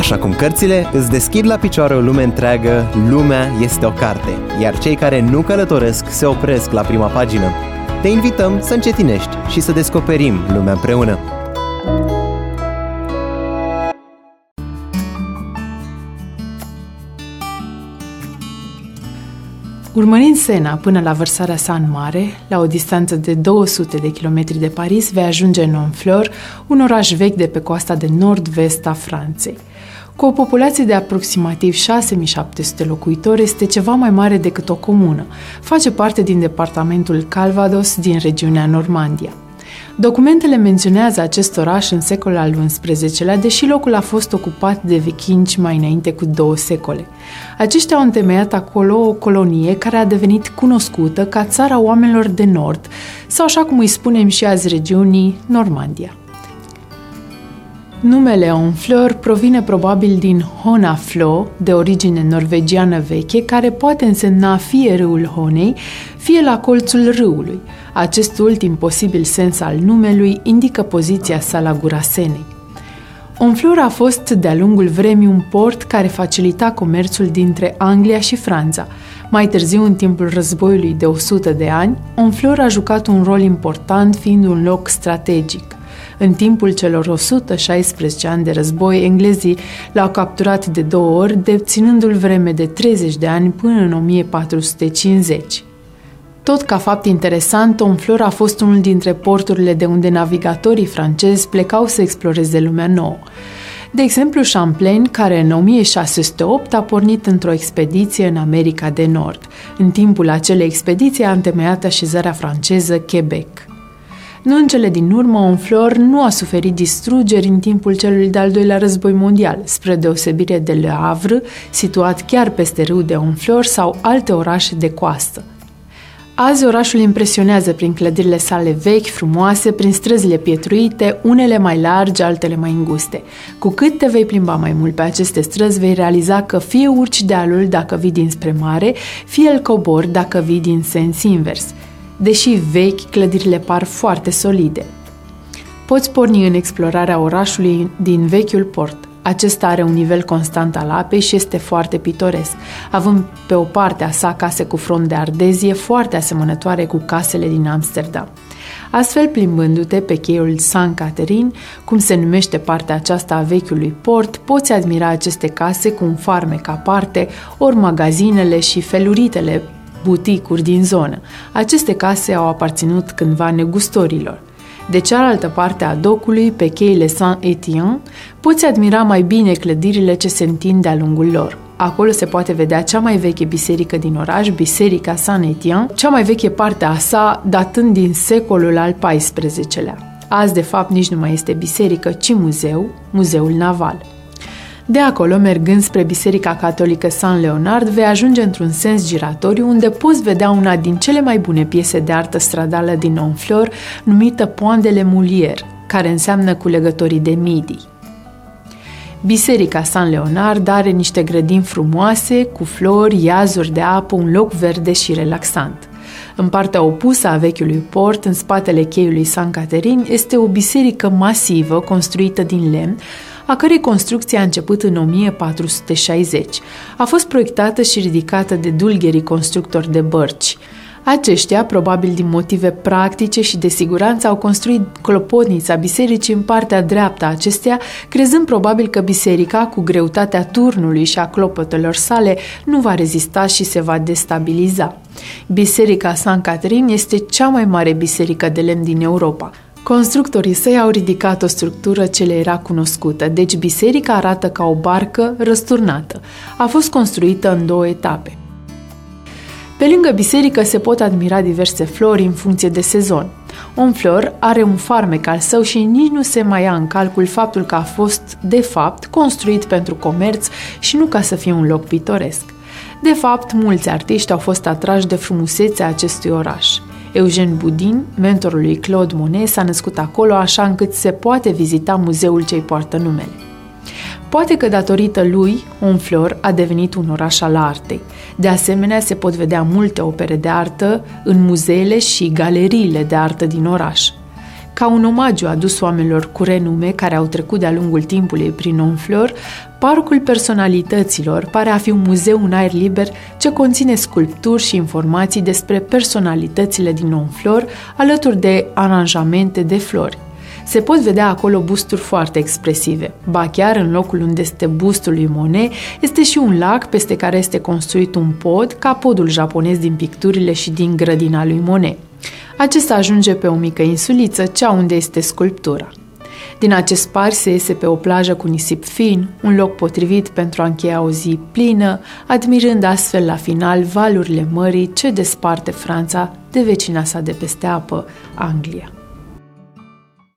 Așa cum cărțile îți deschid la picioare o lume întreagă, lumea este o carte, iar cei care nu călătoresc se opresc la prima pagină. Te invităm să încetinești și să descoperim lumea împreună. Urmărind Sena până la vărsarea sa în mare, la o distanță de 200 de kilometri de Paris, vei ajunge în Honfleur, un oraș vechi de pe coasta de nord-vest a Franței. Cu o populație de aproximativ 6700 locuitori, este ceva mai mare decât o comună. Face parte din departamentul Calvados din regiunea Normandia. Documentele menționează acest oraș în secolul al XI-lea, deși locul a fost ocupat de vichingi mai înainte cu 2 secole. Aceștia au întemeiat acolo o colonie care a devenit cunoscută ca țara oamenilor de nord, sau așa cum îi spunem și azi regiunii, Normandia. Numele Honfleur provine probabil din Honaflo, de origine norvegiană veche, care poate însemna fie râul Honei, fie la colțul râului. Acest ultim posibil sens al numelui indică poziția sa la gura Senei. Honfleur a fost de-a lungul vremii un port care facilita comerțul dintre Anglia și Franța. Mai târziu, în timpul războiului de 100 de ani, Honfleur a jucat un rol important, fiind un loc strategic. În timpul celor 116 ani de război, englezii l-au capturat de 2 ori, deținându-l vreme de 30 de ani până în 1450. Tot ca fapt interesant, Honfleur a fost unul dintre porturile de unde navigatorii francezi plecau să exploreze lumea nouă. De exemplu, Champlain, care în 1608 a pornit într-o expediție în America de Nord. În timpul acelei expediții a întemeiat așezarea franceză Quebec. Nu în cele din urmă, Honfleur nu a suferit distrugeri în timpul celui de-al doilea război mondial, spre deosebire de Le Havre, situat chiar peste râu de Honfleur, sau alte orașe de coastă. Azi orașul impresionează prin clădirile sale vechi, frumoase, prin străzile pietruite, unele mai largi, altele mai înguste. Cu cât te vei plimba mai mult pe aceste străzi, vei realiza că fie urci dealul dacă vii dinspre mare, fie îl cobori dacă vii din sens invers. Deși vechi, clădirile par foarte solide. Poți porni în explorarea orașului din vechiul port. Acesta are un nivel constant al apei și este foarte pitoresc, având pe o parte a sa case cu front de ardezie foarte asemănătoare cu casele din Amsterdam. Astfel, plimbându-te pe cheiul Sainte-Catherine, cum se numește partea aceasta a vechiului port, poți admira aceste case cu un farmec aparte, ori magazinele și feluritele buticuri din zonă. Aceste case au aparținut cândva negustorilor. De cealaltă parte a docului, pe cheile Saint-Étienne, poți admira mai bine clădirile ce se întind de-a lungul lor. Acolo se poate vedea cea mai veche biserică din oraș, Biserica Saint-Étienne, cea mai veche parte a sa datând din secolul al XIV-lea. Azi, de fapt, nici nu mai este biserică, ci muzeu, muzeul naval. De acolo, mergând spre Biserica Catolică Saint-Leonard, vei ajunge într-un sens giratoriu unde poți vedea una din cele mai bune piese de artă stradală din Honfleur, numită Point de le Moulières, care înseamnă culegătorii de midii. Biserica Saint-Leonard are niște grădini frumoase, cu flori, iazuri de apă, un loc verde și relaxant. În partea opusă a vechiului port, în spatele cheiului Sainte-Catherine, este o biserică masivă construită din lemn, a cărei construcție a început în 1460. A fost proiectată și ridicată de dulgherii constructori de bărci. Aceștia, probabil din motive practice și de siguranță, au construit clopotnița bisericii în partea dreaptă a acesteia, crezând probabil că biserica, cu greutatea turnului și a clopotelor sale, nu va rezista și se va destabiliza. Biserica Sainte-Catherine este cea mai mare biserică de lemn din Europa. Constructorii săi au ridicat o structură ce le era cunoscută, deci biserica arată ca o barcă răsturnată. A fost construită în 2 etape. Pe lângă biserică se pot admira diverse flori în funcție de sezon. Honfleur are un farmec al său și nici nu se mai ia în calcul faptul că a fost, de fapt, construit pentru comerț și nu ca să fie un loc pitoresc. De fapt, mulți artiști au fost atrași de frumusețea acestui oraș. Eugène Boudin, mentorul lui Claude Monet, s-a născut acolo așa încât se poate vizita muzeul ce-i poartă numele. Poate că datorită lui, Honfleur a devenit un oraș al artei. De asemenea, se pot vedea multe opere de artă în muzeele și galeriile de artă din oraș. Ca un omagiu adus oamenilor cu renume care au trecut de-a lungul timpului prin Honfleur, Parcul Personalităților pare a fi un muzeu în aer liber ce conține sculpturi și informații despre personalitățile din Honfleur, alături de aranjamente de flori. Se pot vedea acolo busturi foarte expresive. Ba chiar în locul unde este bustul lui Monet, este și un lac peste care este construit un pod, ca podul japonez din picturile și din grădina lui Monet. Acesta ajunge pe o mică insuliță, cea unde este sculptura. Din acest parc se iese pe o plajă cu nisip fin, un loc potrivit pentru a încheia o zi plină, admirând astfel la final valurile mării ce desparte Franța de vecina sa de peste apă, Anglia.